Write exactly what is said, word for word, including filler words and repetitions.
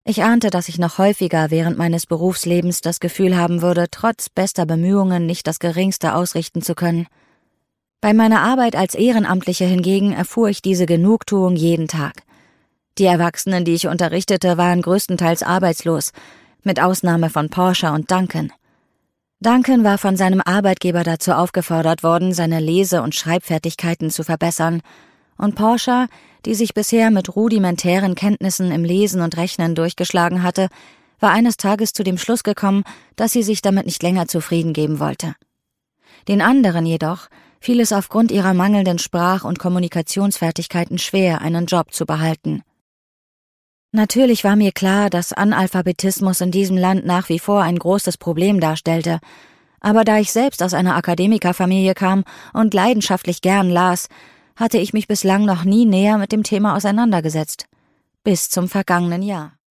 Ich ahnte, dass ich noch häufiger während meines Berufslebens das Gefühl haben würde, trotz bester Bemühungen nicht das Geringste ausrichten zu können. Bei meiner Arbeit als Ehrenamtliche hingegen erfuhr ich diese Genugtuung jeden Tag. Die Erwachsenen, die ich unterrichtete, waren größtenteils arbeitslos, mit Ausnahme von Portia und Duncan. Duncan war von seinem Arbeitgeber dazu aufgefordert worden, seine Lese- und Schreibfertigkeiten zu verbessern, und Portia, die sich bisher mit rudimentären Kenntnissen im Lesen und Rechnen durchgeschlagen hatte, war eines Tages zu dem Schluss gekommen, dass sie sich damit nicht länger zufrieden geben wollte. Den anderen jedoch fiel es aufgrund ihrer mangelnden Sprach- und Kommunikationsfertigkeiten schwer, einen Job zu behalten. Natürlich war mir klar, dass Analphabetismus in diesem Land nach wie vor ein großes Problem darstellte, aber da ich selbst aus einer Akademikerfamilie kam und leidenschaftlich gern las, hatte ich mich bislang noch nie näher mit dem Thema auseinandergesetzt. Bis zum vergangenen Jahr.